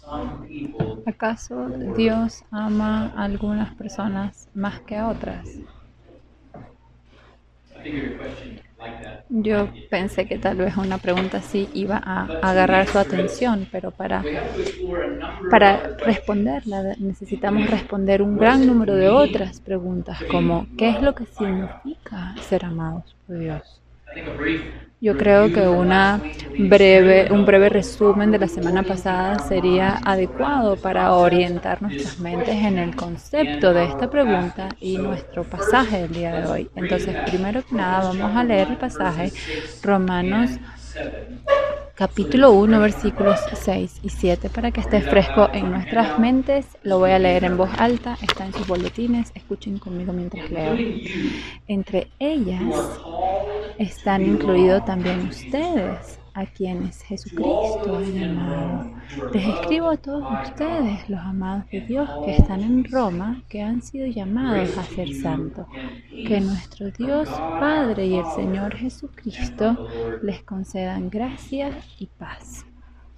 ¿Acaso Dios ama a algunas personas más que a otras? Yo pensé que tal vez una pregunta así iba a agarrar su atención, pero para responderla necesitamos responder un gran número de otras preguntas, como ¿qué es lo que significa ser amados por Dios? Yo creo que un breve resumen de la semana pasada sería adecuado para orientar nuestras mentes en el concepto de esta pregunta y nuestro pasaje del día de hoy. Entonces, primero que nada, vamos a leer el pasaje Romanos capítulo 1, versículos 6 y 7, para que esté fresco en nuestras mentes. Lo voy a leer en voz alta, está en sus boletines, escuchen conmigo mientras leo. Entre ellas están incluidos también ustedes, a quienes Jesucristo ha llamado. Les escribo a todos ustedes, los amados de Dios que están en Roma, que han sido llamados a ser santos. Que nuestro Dios Padre y el Señor Jesucristo les concedan gracia y paz.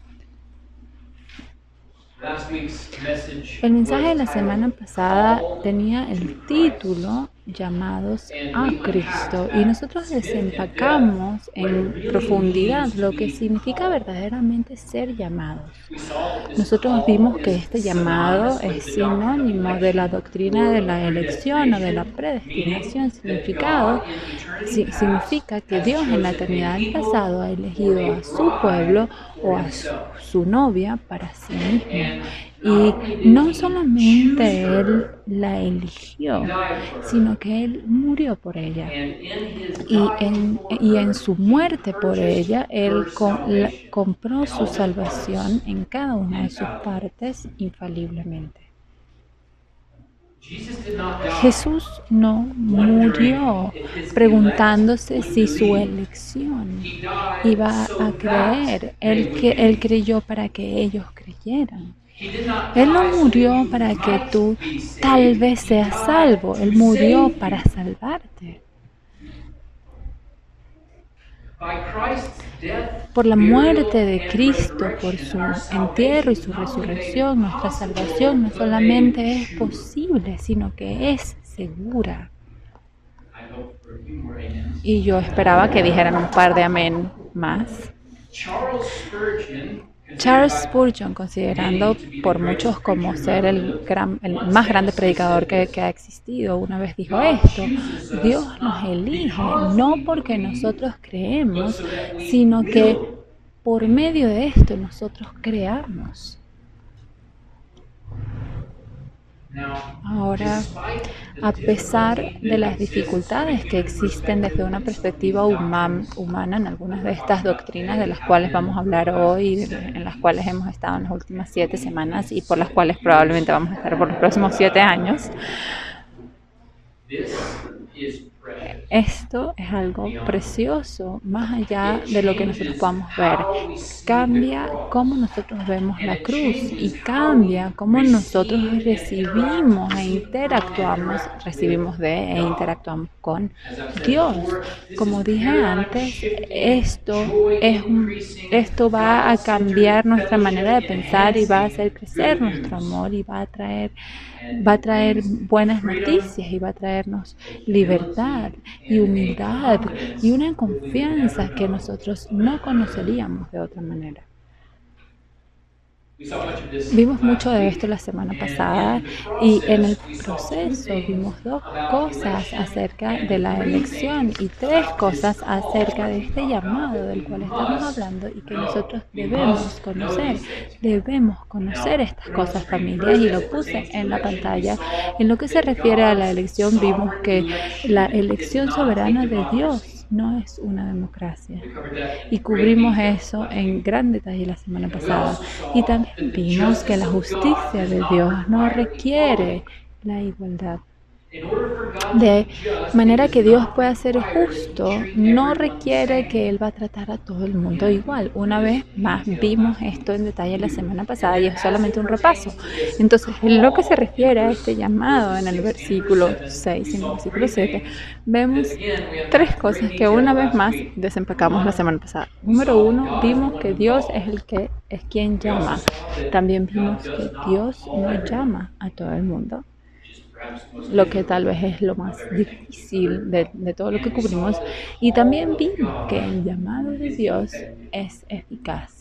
El mensaje de la semana pasada tenía el título llamados a Cristo y nosotros desempacamos en profundidad lo que significa verdaderamente ser llamados. Nosotros vimos que este llamado es sinónimo de la doctrina de la elección o de la predestinación. Significa que Dios en la eternidad del pasado ha elegido a su pueblo o a su novia para sí mismo. Y no solamente Él la eligió, sino que Él murió por ella. Y en su muerte por ella, Él compró su salvación en cada una de sus partes infaliblemente. Jesús no murió preguntándose si su elección iba a creer. Él creyó para que ellos creyeran. Él no murió para que tú tal vez seas salvo. Él murió para salvarte. Por la muerte de Cristo, por su entierro y su resurrección, nuestra salvación no solamente es posible, sino que es segura. Y yo esperaba que dijeran un par de amén más. Charles Spurgeon, considerando por muchos como ser el más grande predicador que ha existido, una vez dijo esto: Dios nos elige no porque nosotros creemos, sino que por medio de esto nosotros creamos. Ahora, a pesar de las dificultades que existen desde una perspectiva humana en algunas de estas doctrinas de las cuales vamos a hablar hoy, en las cuales hemos estado en las últimas 7 semanas y por las cuales probablemente vamos a estar por los próximos 7 años, esto es algo precioso, más allá de lo que nosotros podamos ver. Cambia cómo nosotros vemos la cruz y cambia cómo nosotros recibimos con Dios. Como dije antes, esto va a cambiar nuestra manera de pensar y va a hacer crecer nuestro amor y va a traer buenas noticias y va a traernos libertad y humildad y una confianza que nosotros no conoceríamos de otra manera. Vimos mucho de esto la semana pasada y en el proceso vimos 2 cosas acerca de la elección y 3 cosas acerca de este llamado del cual estamos hablando y que nosotros debemos conocer. Debemos conocer estas cosas, familias, y lo puse en la pantalla. En lo que se refiere a la elección, vimos que la elección soberana de Dios no es una democracia. Y cubrimos eso en gran detalle la semana pasada. Y también vimos que la justicia de Dios no requiere la igualdad. De manera que Dios pueda ser justo, no requiere que Él va a tratar a todo el mundo igual. Una vez más vimos esto en detalle la semana pasada y es solamente un repaso. Entonces, en lo que se refiere a este llamado en el versículo 6 y en el versículo 7, vemos 3 cosas que una vez más desempacamos la semana pasada. Número 1, vimos que Dios es quien llama. También vimos que Dios no llama a todo el mundo, lo que tal vez es lo más difícil de todo lo que cubrimos. Y también vimos que el llamado de Dios es eficaz.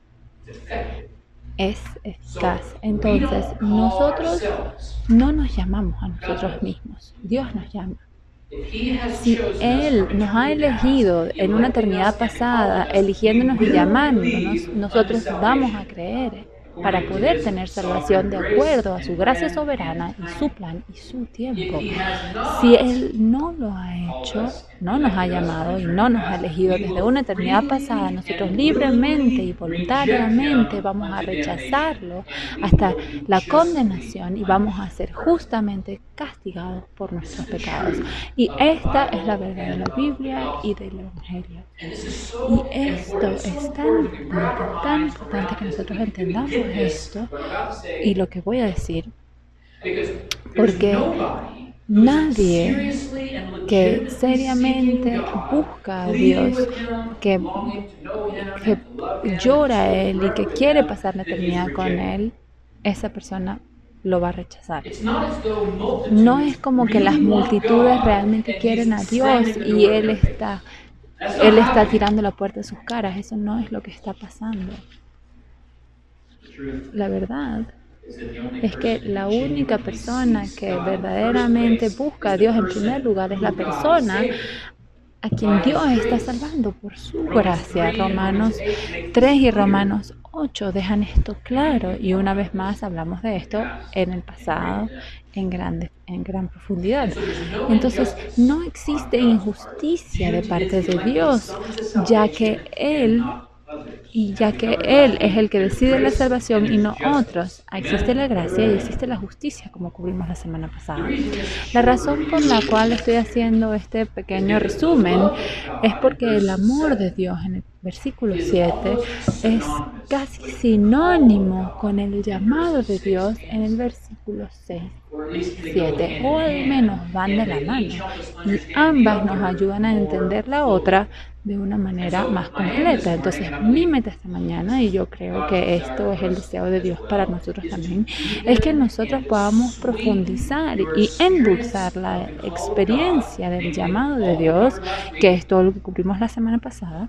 Es eficaz. Entonces, nosotros no nos llamamos a nosotros mismos. Dios nos llama. Si Él nos ha elegido en una eternidad pasada, eligiéndonos y llamándonos, nosotros vamos a creer para poder tener salvación de acuerdo a su gracia soberana y su plan y su tiempo. Si Él no lo ha hecho, no nos ha llamado y no nos ha elegido desde una eternidad pasada, nosotros libremente y voluntariamente vamos a rechazarlo hasta la condenación y vamos a ser justamente castigados por nuestros pecados. Y esta es la verdad de la Biblia y del Evangelio. Y esto es tan importante que nosotros entendamos esto y lo que voy a decir, porque nadie que seriamente busca a Dios, que llora a Él y que quiere pasar la eternidad con Él, esa persona lo va a rechazar. No es como que las multitudes realmente quieren a Dios y Él está tirando la puerta de sus caras. Eso no es lo que está pasando. La verdad es que la única persona que verdaderamente busca a Dios en primer lugar es la persona a quien Dios está salvando por su gracia. Romanos 3 y Romanos 8 dejan esto claro, y una vez más hablamos de esto en el pasado en gran profundidad. Entonces, no existe injusticia de parte de Dios, ya que Él es el que decide la salvación y no otros. Existe la gracia y existe la justicia, como cubrimos la semana pasada. La razón por la cual estoy haciendo este pequeño resumen es porque el amor de Dios en el versículo 7 es casi sinónimo con el llamado de Dios en el versículo 6. 7, o al menos van de la mano, y ambas nos ayudan a entender la otra de una manera más completa. Entonces, mi meta esta mañana, y yo creo que esto es el deseo de Dios para nosotros también, es que nosotros podamos profundizar y endulzar la experiencia del llamado de Dios, que es todo lo que cubrimos la semana pasada.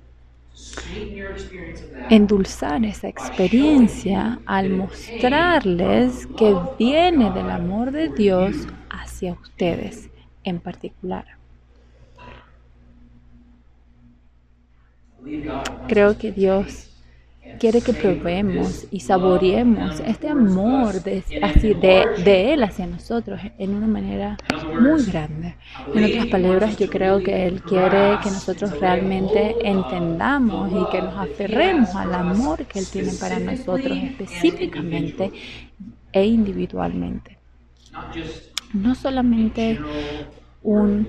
Endulzar esa experiencia al mostrarles que viene del amor de Dios hacia ustedes en particular. Creo que Dios quiere que probemos y saboreemos este amor de Él hacia nosotros en una manera muy grande. En otras palabras, yo creo que Él quiere que nosotros realmente entendamos y que nos aferremos al amor que Él tiene para nosotros específicamente e individualmente. No solamente un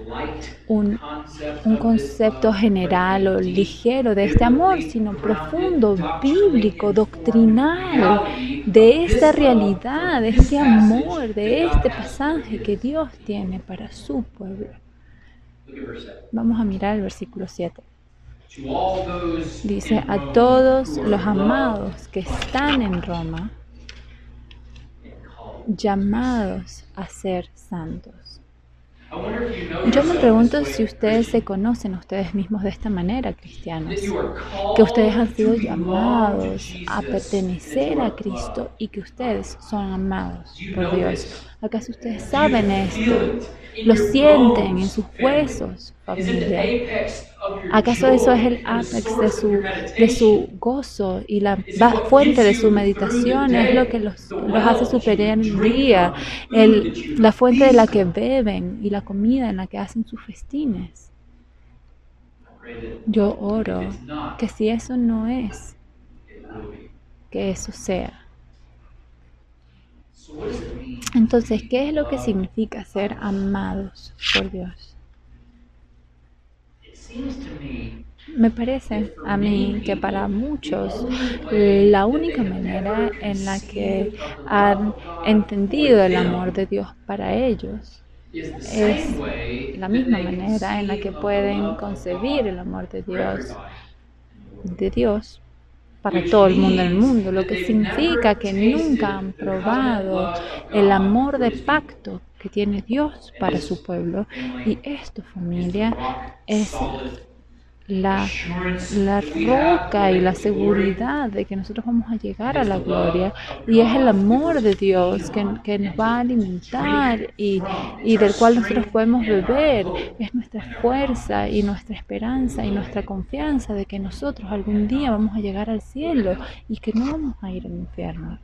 concepto general o ligero de este amor, sino profundo, bíblico, doctrinal, de esta realidad, de este amor, de este pasaje que Dios tiene para su pueblo. Vamos a mirar el versículo 7. Dice: a todos los amados que están en Roma, llamados a ser santos. Yo me pregunto si ustedes se conocen a ustedes mismos de esta manera, cristianos, que ustedes han sido llamados a pertenecer a Cristo y que ustedes son amados por Dios. ¿Acaso ustedes saben esto? ¿Lo sienten en sus huesos, familia? ¿Acaso eso es el ápex de su gozo y la fuente de su meditación? Es lo que los hace superar el día, la fuente de la que beben y la comida en la que hacen sus festines. Yo oro que si eso no es, que eso sea. Entonces, ¿qué es lo que significa ser amados por Dios? Me parece a mí que para muchos la única manera en la que han entendido el amor de Dios para ellos es la misma manera en la que pueden concebir el amor de Dios para todo el mundo, lo que significa que nunca han probado el amor de pacto que tiene Dios para su pueblo. Y esto, familia, es la roca y la seguridad de que nosotros vamos a llegar a la gloria, y es el amor de Dios que nos va a alimentar y del cual nosotros podemos beber. Es nuestra fuerza y nuestra esperanza y nuestra confianza de que nosotros algún día vamos a llegar al cielo y que no vamos a ir al infierno.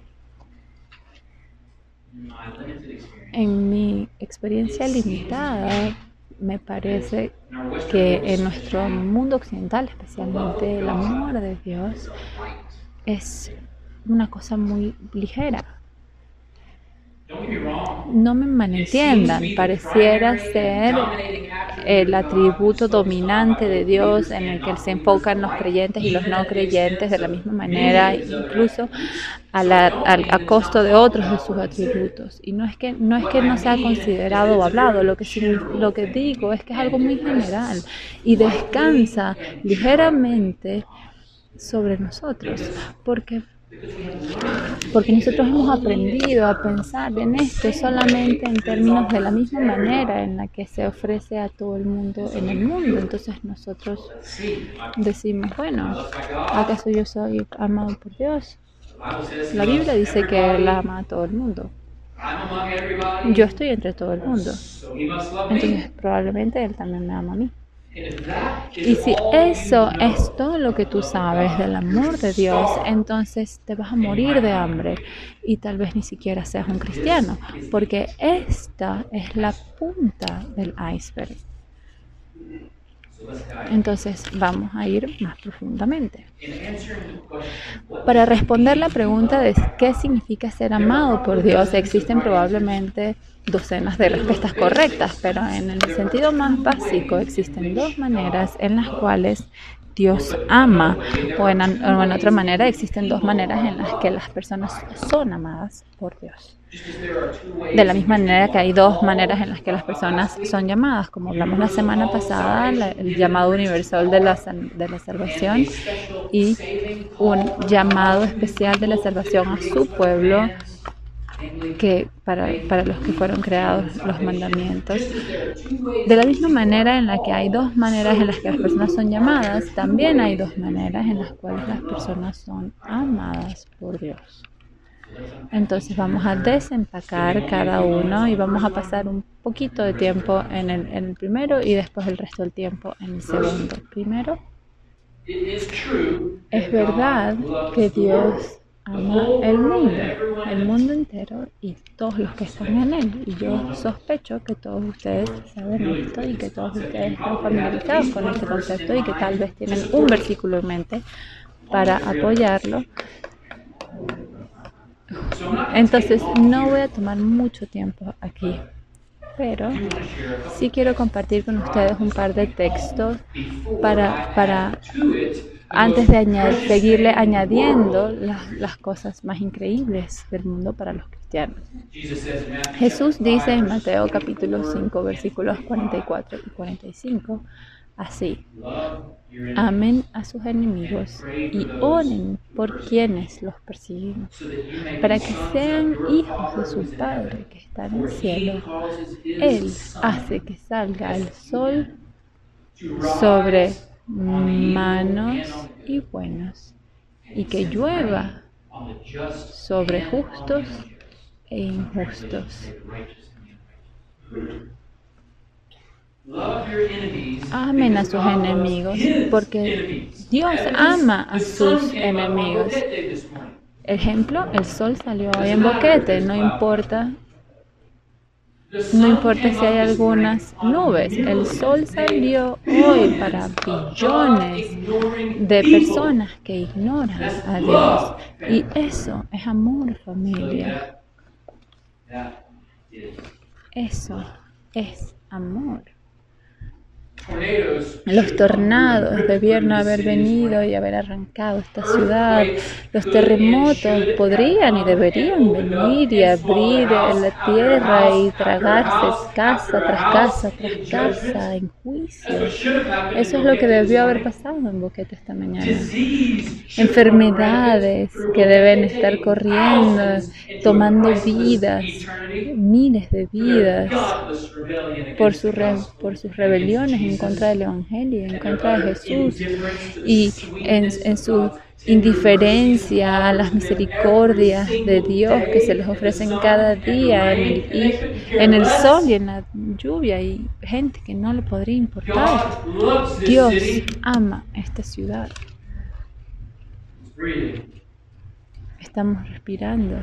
En mi experiencia limitada, me parece que en nuestro mundo occidental, especialmente, el amor de Dios es una cosa muy ligera. No me malentiendan, pareciera ser el atributo dominante de Dios en el que se enfocan los creyentes y los no creyentes de la misma manera, incluso a costo de otros de sus atributos. Y no es que no sea considerado o hablado, lo que digo es que es algo muy general y descansa ligeramente sobre nosotros, porque nosotros hemos aprendido a pensar en esto solamente en términos de la misma manera en la que se ofrece a todo el mundo en el mundo. Entonces nosotros decimos, bueno, ¿acaso yo soy amado por Dios? La Biblia dice que Él ama a todo el mundo. Yo estoy entre todo el mundo. Entonces probablemente Él también me ama a mí. Y si eso es todo lo que tú sabes del amor de Dios, entonces te vas a morir de hambre y tal vez ni siquiera seas un cristiano, porque esta es la punta del iceberg. Entonces vamos a ir más profundamente. Para responder la pregunta de qué significa ser amado por Dios, existen probablemente docenas de respuestas correctas, pero en el sentido más básico existen dos maneras en las cuales Dios ama, o en otra manera existen dos maneras en las que las personas son amadas por Dios. De la misma manera que hay dos maneras en las que las personas son llamadas, como hablamos la semana pasada, el llamado universal de la salvación y un llamado especial de la salvación a su pueblo, que para los que fueron creados los mandamientos. De la misma manera en la que hay dos maneras en las que las personas son llamadas, también hay dos maneras en las cuales las personas son amadas por Dios. Entonces vamos a desempacar cada uno y vamos a pasar un poquito de tiempo en el primero y después el resto del tiempo en el segundo. Primero, es verdad que Dios ama el mundo entero y todos los que están en él. Y yo sospecho que todos ustedes saben esto y que todos ustedes están familiarizados con este concepto y que tal vez tienen un versículo en mente para apoyarlo. Entonces no voy a tomar mucho tiempo aquí, pero sí quiero compartir con ustedes un par de textos para antes de seguirle añadiendo las cosas más increíbles del mundo para los cristianos. Jesús dice en Mateo capítulo 5 versículos 44 y 45 así: amen a sus enemigos y oren por quienes los persiguen, para que sean hijos de su Padre que está en el cielo. Él hace que salga el sol sobre malos y buenos, y que llueva sobre justos e injustos. Amen a sus enemigos, porque Dios ama a sus enemigos. Ejemplo, el sol salió hoy en Boquete, no importa si hay algunas nubes, el sol salió hoy para billones de personas que ignoran a Dios. Y eso es amor, familia. Eso es amor. Los tornados debieron haber venido y haber arrancado esta ciudad. Los terremotos podrían y deberían venir y abrir la tierra y tragarse casa tras casa tras casa en juicio. Eso es lo que debió haber pasado en Boquete esta mañana. Enfermedades que deben estar corriendo, tomando vidas, miles de vidas, por sus rebeliones en contra del Evangelio, en contra de Jesús, y en su indiferencia a las misericordias de Dios que se les ofrecen cada día en el sol y en la lluvia, y gente que no le podría importar. Dios ama esta ciudad. Estamos respirando.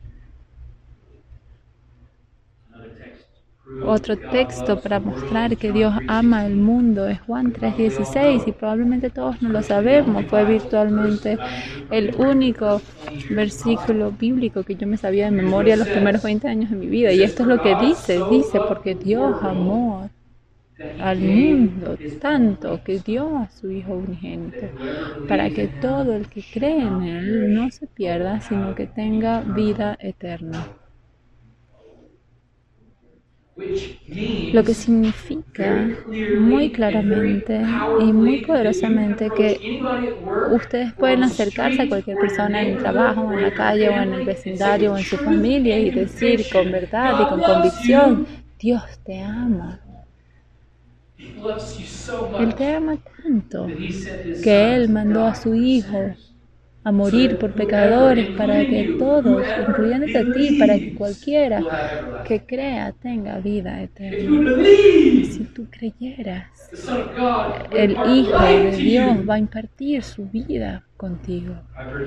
Otro texto para mostrar que Dios ama el mundo es Juan 3:16, y probablemente todos no lo sabemos. Fue virtualmente el único versículo bíblico que yo me sabía de memoria los primeros 20 años de mi vida. Y esto es lo que dice, porque Dios amó al mundo tanto que dio a su Hijo unigénito, para que todo el que cree en Él no se pierda, sino que tenga vida eterna. Lo que significa muy claramente y muy poderosamente que ustedes pueden acercarse a cualquier persona en el trabajo, en la calle, o en el vecindario, o en su familia, y decir con verdad y con convicción: Dios te ama. Él te ama tanto que Él mandó a su Hijo a morir por pecadores, para que todos, incluyéndote a ti, para que cualquiera que crea tenga vida eterna. Y si tú creyeras, el Hijo de Dios va a impartir su vida contigo.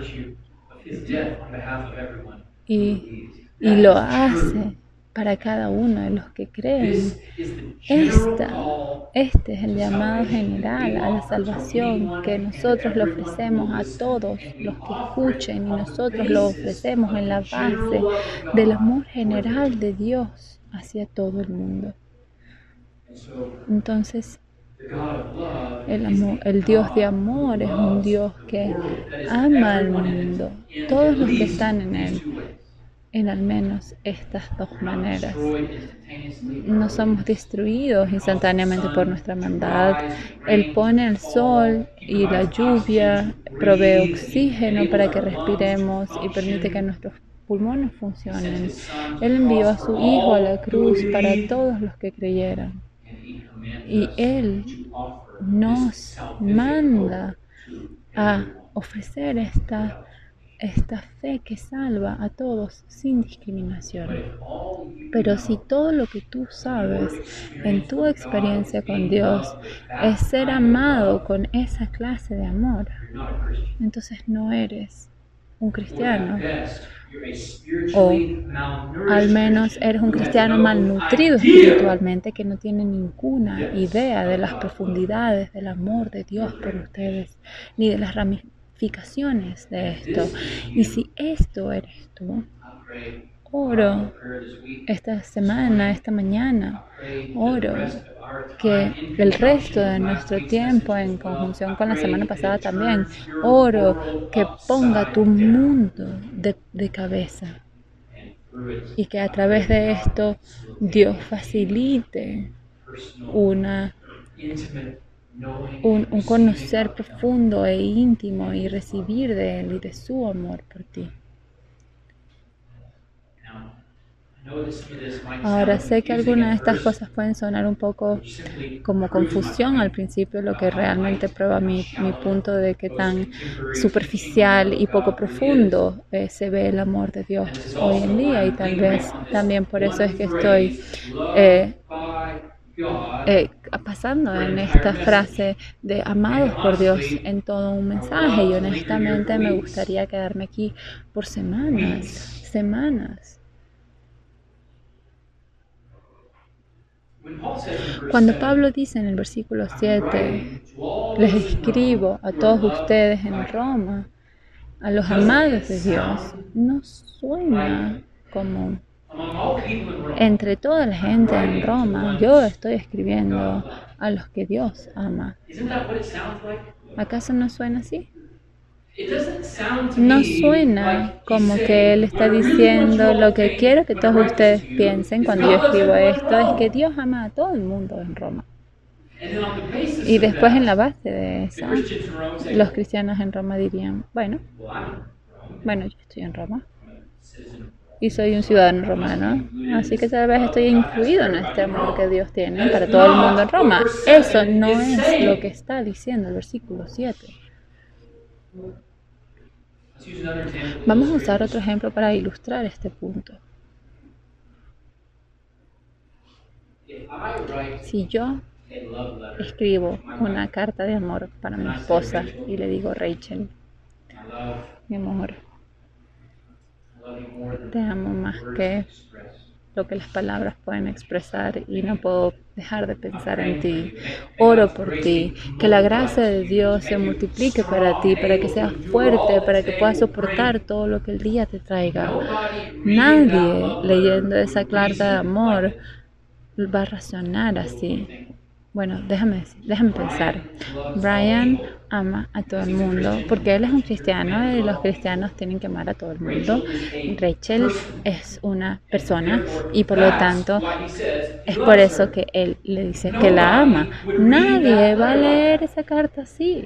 Y lo hace para cada uno de los que creen. Este es el llamado general a la salvación que nosotros le ofrecemos a todos los que escuchen, y nosotros lo ofrecemos en la base del amor general de Dios hacia todo el mundo. Entonces, el Dios de amor es un Dios que ama al mundo, todos los que están en Él, en al menos estas dos maneras. No somos destruidos instantáneamente por nuestra maldad. Él pone el sol y la lluvia, provee oxígeno para que respiremos y permite que nuestros pulmones funcionen. Él envió a su Hijo a la cruz para todos los que creyeran. Y Él nos manda a ofrecer esta fe que salva a todos sin discriminación. Pero si todo lo que tú sabes en tu experiencia con Dios es ser amado con esa clase de amor, entonces no eres un cristiano. O al menos eres un cristiano malnutrido espiritualmente, que no tiene ninguna idea de las profundidades del amor de Dios por ustedes, ni de las ramificaciones de esto. Y si esto eres tú, oro esta semana, esta mañana, oro que el resto de nuestro tiempo, en conjunción con la semana pasada también, oro que ponga tu mundo de cabeza, y que a través de esto Dios facilite un conocer profundo e íntimo, y recibir de Él y de su amor por ti. Ahora, sé que algunas de estas cosas pueden sonar un poco como confusión al principio, lo que realmente prueba mi punto de que tan superficial y poco profundo se ve el amor de Dios hoy en día, y tal vez también por eso es que estoy pasando en esta frase de amados por Dios en todo un mensaje, y honestamente me gustaría quedarme aquí por semanas. Cuando Pablo dice en el versículo 7, les escribo a todos ustedes en Roma, a los amados de Dios, no suena como Entre toda la gente en Roma, yo estoy escribiendo a los que Dios ama. ¿Acaso no suena así? No suena como que Él está diciendo lo que quiero que todos ustedes piensen cuando yo escribo esto, es que Dios ama a todo el mundo en Roma. Y después en la base de eso, los cristianos en Roma dirían, bueno, yo estoy en Roma y soy un ciudadano romano, así que tal vez estoy incluido en este amor que Dios tiene para todo el mundo en Roma. Eso no es lo que está diciendo el versículo 7. Vamos a usar otro ejemplo para ilustrar este punto. Si yo escribo una carta de amor para mi esposa y le digo, Rachel, mi amor, te amo más que lo que las palabras pueden expresar y no puedo dejar de pensar en ti. Oro por ti, que la gracia de Dios se multiplique para ti, para que seas fuerte, para que puedas soportar todo lo que el día te traiga. Nadie leyendo esa carta de amor va a razonar así. Bueno, déjame pensar. Brian ama a todo el mundo porque él es un cristiano y los cristianos tienen que amar a todo el mundo. Rachel es una persona y por lo tanto es por eso que él le dice que la ama. Nadie va a leer esa carta así.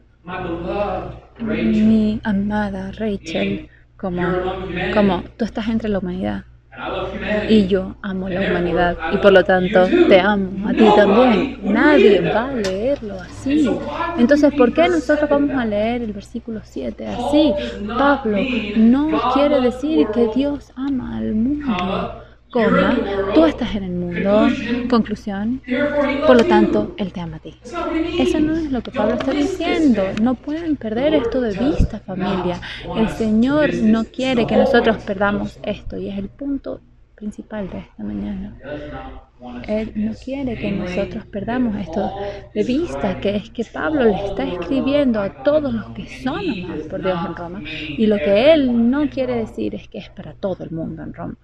Mi amada Rachel, como tú estás entre la humanidad. Y yo amo la humanidad y por lo tanto te amo a ti también. Nadie va a leerlo así. Entonces, ¿por qué nosotros vamos a leer el versículo 7 así? Pablo no quiere decir que Dios ama al mundo. Tú estás en el mundo. Conclusión. Por lo tanto, Él te ama a ti. Eso no es lo que Pablo está diciendo. No pueden perder esto de vista, familia. El Señor no quiere que nosotros perdamos esto y es el punto principal de esta mañana. Él no quiere que nosotros perdamos esto de vista, que es que Pablo le está escribiendo a todos los que son amados por Dios en Roma y lo que Él no quiere decir es que es para todo el mundo en Roma.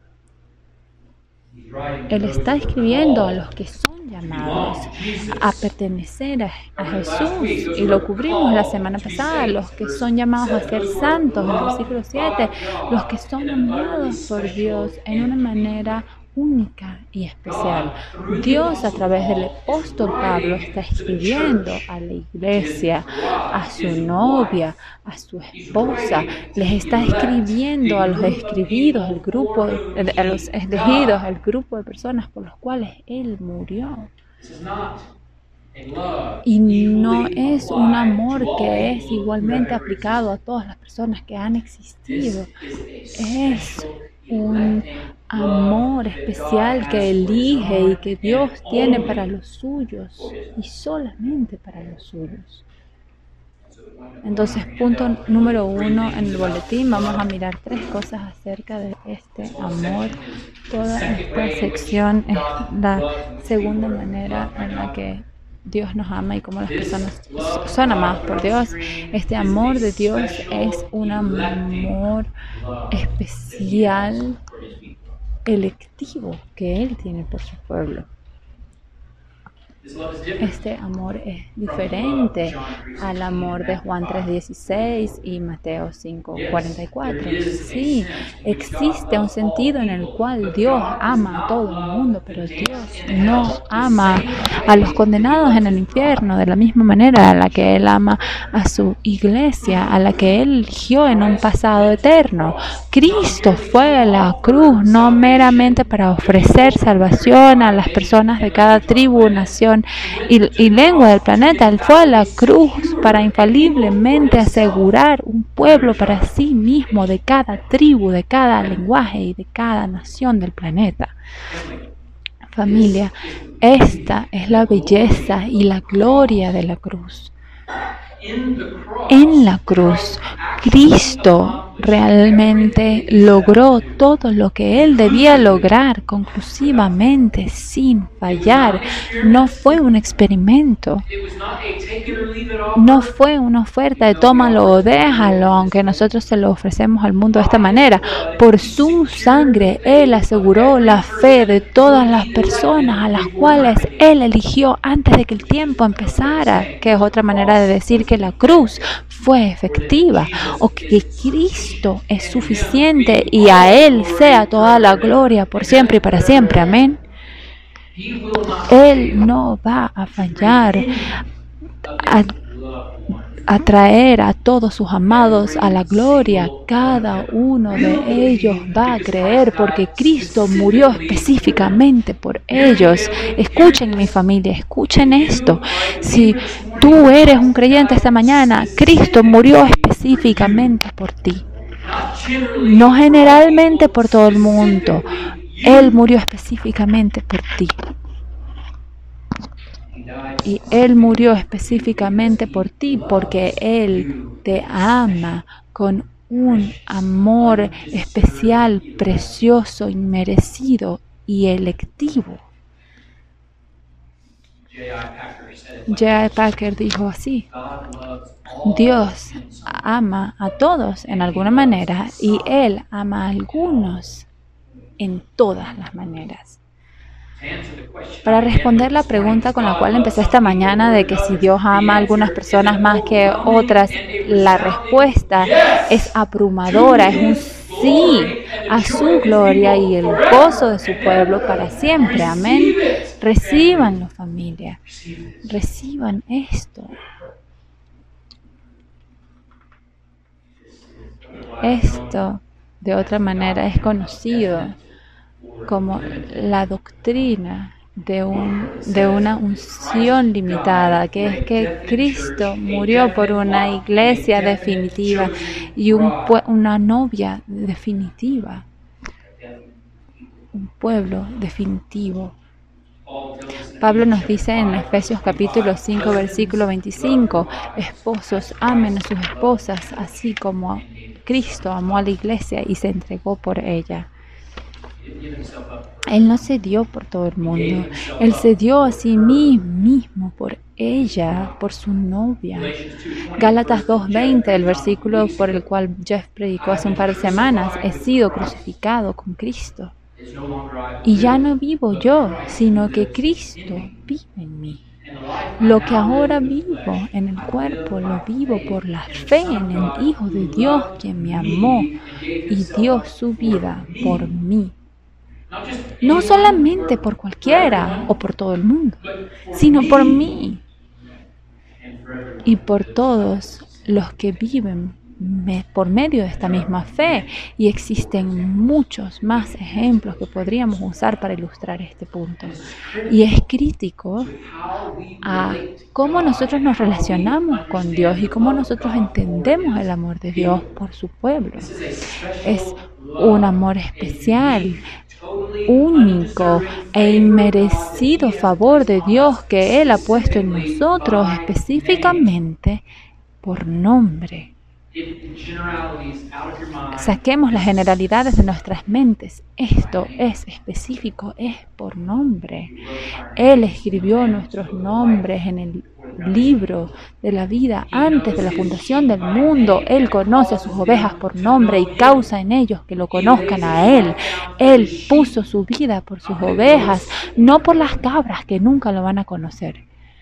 Él está escribiendo a los que son llamados a pertenecer a Jesús y lo cubrimos la semana pasada, los que son llamados a ser santos en el versículo 7, los que son amados por Dios en una manera única y especial. Dios a través del apóstol Pablo está escribiendo a la iglesia, a su novia, a su esposa, les está escribiendo a los escribidos, a los elegidos, al grupo de personas por los cuales Él murió. Y no es un amor que es igualmente aplicado a todas las personas que han existido. Es un amor especial que elige y que Dios tiene para los suyos y solamente para los suyos. Entonces, punto número 1 en el boletín, vamos a mirar 3 cosas acerca de este amor. Toda esta sección es la segunda manera en la que Dios nos ama y cómo las personas son amadas por Dios. Este amor de Dios es un amor especial, electivo que Él tiene por su pueblo. Este amor es diferente al amor de Juan 3:16 y Mateo 5:44. Sí, existe un sentido en el cual Dios ama a todo el mundo, pero Dios no ama a los condenados en el infierno de la misma manera a la que Él ama a su iglesia, a la que Él eligió en un pasado eterno. Cristo fue a la cruz no meramente para ofrecer salvación a las personas de cada tribu, nación y lengua del planeta. Él fue a la cruz para infaliblemente asegurar un pueblo para sí mismo de cada tribu, de cada lenguaje y de cada nación del planeta. Familia, esta es la belleza y la gloria de la cruz. En la cruz, Cristo realmente logró todo lo que Él debía lograr conclusivamente, sin fallar. No fue un experimento. No fue una oferta de tómalo o déjalo, aunque nosotros se lo ofrecemos al mundo de esta manera. Por su sangre, Él aseguró la fe de todas las personas a las cuales Él eligió antes de que el tiempo empezara, que es otra manera de decir que la cruz fue efectiva, o que Cristo es suficiente y a Él sea toda la gloria por siempre y para siempre. Amén. Él no va a fallar a traer a todos sus amados a la gloria. Cada uno de ellos va a creer porque Cristo murió específicamente por ellos. Escuchen, mi familia, escuchen esto. Si tú eres un creyente esta mañana, Cristo murió específicamente por ti. No generalmente por todo el mundo. Él murió específicamente por ti. Y Él murió específicamente por ti porque Él te ama con un amor especial, precioso, inmerecido y electivo. J.I. Packer dijo así: Dios ama a todos en alguna manera y Él ama a algunos en todas las maneras. Para responder la pregunta con la cual empecé esta mañana de que si Dios ama a algunas personas más que otras, la respuesta es abrumadora, es un sí a su gloria y el gozo de su pueblo para siempre. Amén. Recíbanlo, familia. Reciban esto. Esto, de otra manera, es conocido como la doctrina de una unción limitada, que es que Cristo murió por una iglesia definitiva y una novia definitiva, un pueblo definitivo. Pablo nos dice en Efesios capítulo 5, versículo 25, esposos, amen a sus esposas, así como Cristo amó a la iglesia y se entregó por ella. Él no se dio por todo el mundo. Él se dio a sí mismo por ella, por su novia. Gálatas 2:20, el versículo por el cual Jeff predicó hace un par de semanas, he sido crucificado con Cristo. Y ya no vivo yo, sino que Cristo vive en mí. Lo que ahora vivo en el cuerpo, lo vivo por la fe en el Hijo de Dios, quien me amó y dio su vida por mí. No solamente por cualquiera o por todo el mundo, sino por mí y por todos los que viven por medio de esta misma fe. Y existen muchos más ejemplos que podríamos usar para ilustrar este punto. Y es crítico a cómo nosotros nos relacionamos con Dios y cómo nosotros entendemos el amor de Dios por su pueblo. Es un amor especial, único e inmerecido favor de Dios que Él ha puesto en nosotros específicamente por nombre. Saquemos las generalidades de nuestras mentes. Esto es específico, es por nombre. Él escribió nuestros nombres en el libro de la vida antes de la fundación del mundo. Él conoce a sus ovejas por nombre y causa en ellos que lo conozcan a Él. Él puso su vida por sus ovejas, no por las cabras que nunca lo van a conocer.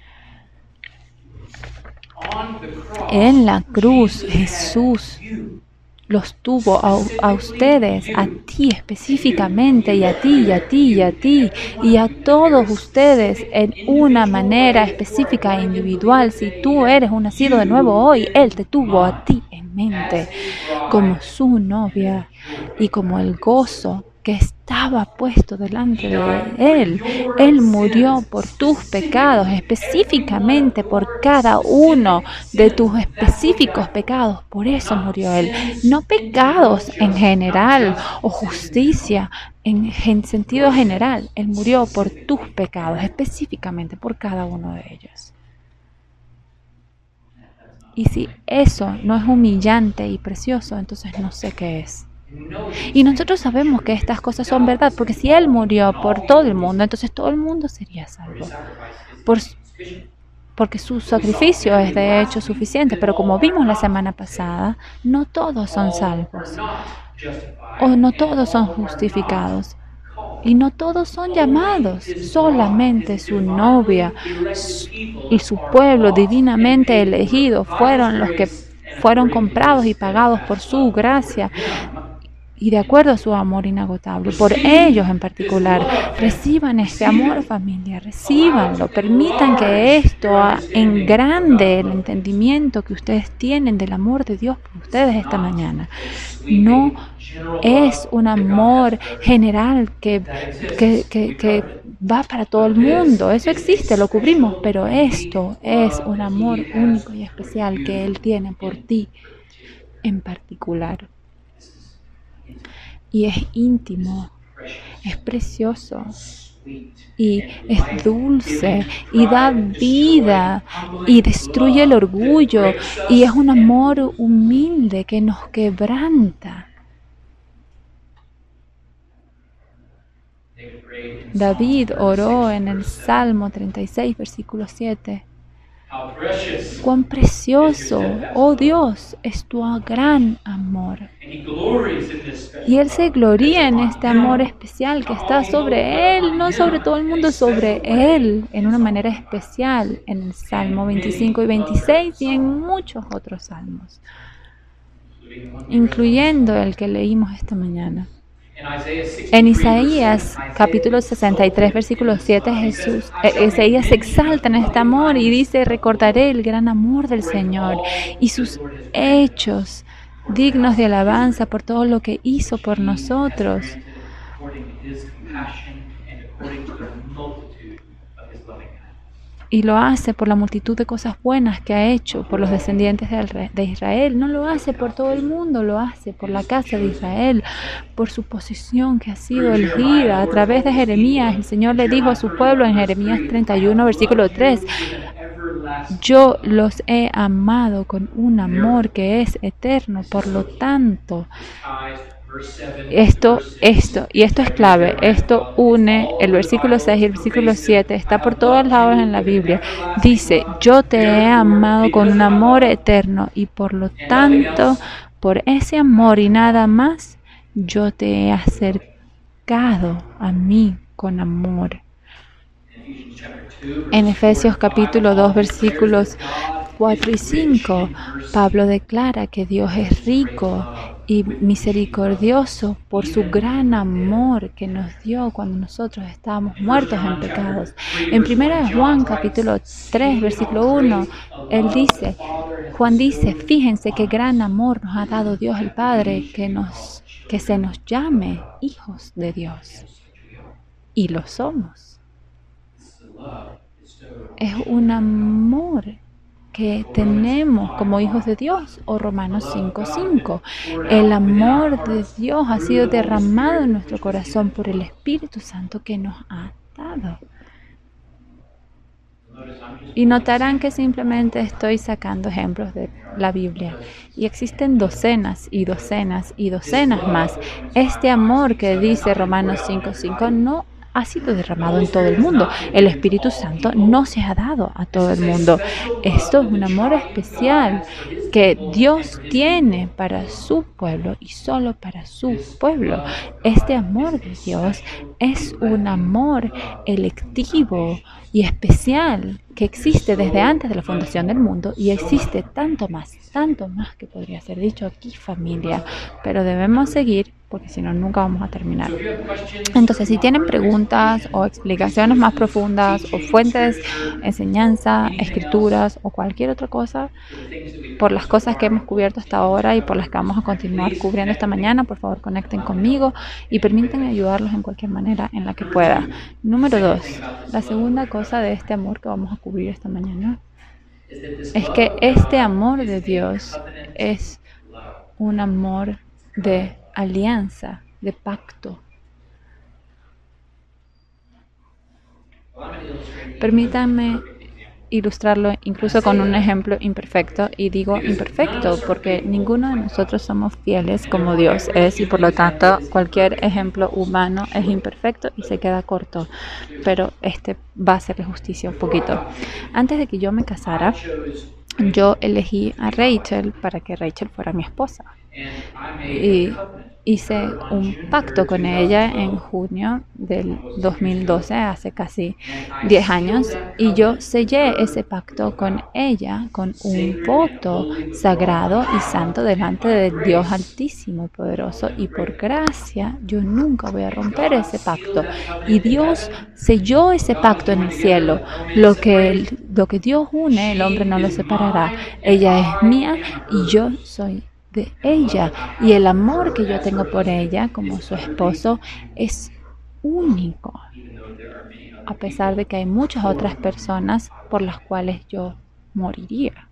En la cruz, Jesús los tuvo a ustedes, a ti específicamente, y a ti, y a ti, y a ti, y a todos ustedes en una manera específica e individual. Si tú eres un nacido de nuevo hoy, Él te tuvo a ti en mente como su novia y como el gozo que estaba puesto delante de Él. Él murió por tus pecados, específicamente por cada uno de tus específicos pecados. Por eso murió Él. No pecados en general o justicia en sentido general. Él murió por tus pecados, específicamente por cada uno de ellos. Y si eso no es humillante y precioso, entonces no sé qué es. Y nosotros sabemos que estas cosas son verdad, porque si Él murió por todo el mundo, entonces todo el mundo sería salvo. Por, porque su sacrificio es de hecho suficiente, pero como vimos la semana pasada, no todos son salvos, o no todos son justificados, y no todos son llamados. Solamente su novia y su pueblo divinamente elegido fueron los que fueron comprados y pagados por su gracia y de acuerdo a su amor inagotable. Por ellos en particular, reciban este amor, familia, recíbanlo. Permitan que esto engrande el entendimiento que ustedes tienen del amor de Dios por ustedes esta mañana. No es un amor general que va para todo el mundo. Eso existe, lo cubrimos, pero esto es un amor único y especial que Él tiene por ti en particular. Y es íntimo, es precioso, y es dulce, y da vida, y destruye el orgullo, y es un amor humilde que nos quebranta. David oró en el Salmo 36, versículo 7. Cuán precioso, oh Dios, es tu gran amor. Y Él se gloría en este amor especial que está sobre Él, no sobre todo el mundo, sobre Él, en una manera especial, en el Salmo 25 y 26 y en muchos otros salmos, incluyendo el que leímos esta mañana. En Isaías capítulo 63 versículo 7 Isaías se exalta en este amor y dice: recordaré el gran amor del Señor y sus hechos dignos de alabanza por todo lo que hizo por nosotros. Y lo hace por la multitud de cosas buenas que ha hecho por los descendientes de Israel. No lo hace por todo el mundo, lo hace por la casa de Israel, por su posesión que ha sido elegida. A través de Jeremías, el Señor le dijo a su pueblo en Jeremías 31, versículo 3, yo los he amado con un amor que es eterno, por lo tanto, esto es clave, esto une el versículo 6 y el versículo 7, está por todos lados en la Biblia. Dice, yo te he amado con un amor eterno y por lo tanto, por ese amor y nada más, yo te he acercado a mí con amor. En Efesios capítulo 2, versículos 4 y 5, Pablo declara que Dios es rico y misericordioso por su gran amor que nos dio cuando nosotros estábamos muertos en pecados. En 1 Juan capítulo 3, versículo 1, Juan dice, fíjense qué gran amor nos ha dado Dios el Padre, que se nos llame hijos de Dios. Y lo somos. Es un amor que tenemos como hijos de Dios, o Romanos 5:5. El amor de Dios ha sido derramado en nuestro corazón por el Espíritu Santo que nos ha dado. Y notarán que simplemente estoy sacando ejemplos de la Biblia. Y existen docenas y docenas y docenas más. Este amor que dice Romanos 5:5 no ha sido derramado en todo el mundo. El Espíritu Santo no se ha dado a todo el mundo. Esto es un amor especial que Dios tiene para su pueblo y solo para su pueblo. Este amor de Dios es un amor electivo y especial que existe desde antes de la fundación del mundo y existe tanto más que podría ser dicho aquí, familia, pero debemos seguir porque si no nunca vamos a terminar. Entonces, si tienen preguntas o explicaciones más profundas o fuentes, enseñanza, escrituras o cualquier otra cosa por las cosas que hemos cubierto hasta ahora y por las que vamos a continuar cubriendo esta mañana, por favor conecten conmigo y permítanme ayudarlos en cualquier manera en la que pueda. Número 2, la segunda cosa de este amor que vamos a cubrir esta mañana es que este amor de Dios es un amor de alianza, de pacto. Permítanme ilustrarlo incluso con un ejemplo imperfecto, y digo imperfecto porque ninguno de nosotros somos fieles como Dios es, y por lo tanto cualquier ejemplo humano es imperfecto y se queda corto, pero este va a hacerle justicia un poquito. Antes de que yo me casara, yo elegí a Rachel para que Rachel fuera mi esposa. Y hice un pacto con ella en junio del 2012, hace casi 10 años, y yo sellé ese pacto con ella con un voto sagrado y santo delante de Dios Altísimo y Poderoso, y por gracia yo nunca voy a romper ese pacto. Y Dios selló ese pacto en el cielo. Lo que Dios une, el hombre no lo separará. Ella es mía y yo soy de ella, y el amor que yo tengo por ella como su esposo es único, a pesar de que hay muchas otras personas por las cuales yo moriría.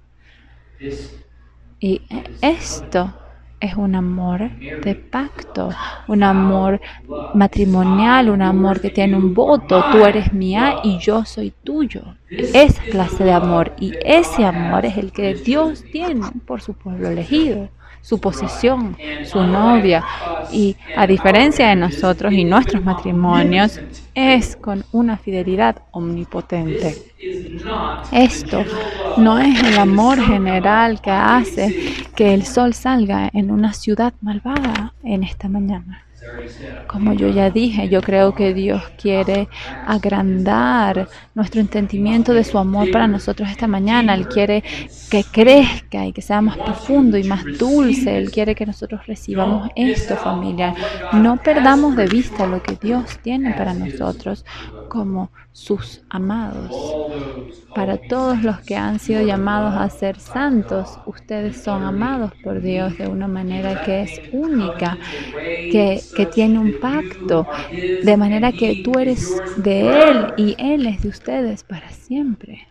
Y esto es un amor de pacto, un amor matrimonial, un amor que tiene un voto. Tú eres mía y yo soy tuyo. Esa clase de amor, y ese amor es el que Dios tiene por su pueblo elegido, su posesión, su novia. Y a diferencia de nosotros y nuestros matrimonios, es con una fidelidad omnipotente. Esto no es el amor general que hace que el sol salga en una ciudad malvada en esta mañana. Como yo ya dije, yo creo que Dios quiere agrandar nuestro entendimiento de su amor para nosotros esta mañana. Él quiere que crezca y que sea más profundo y más dulce. Él quiere que nosotros recibamos esto, familia. No perdamos de vista lo que Dios tiene para nosotros como sus amados. Para todos los que han sido llamados a ser santos, ustedes son amados por Dios de una manera que es única, que tiene un pacto, de manera que tú eres de Él y Él es de ustedes para siempre.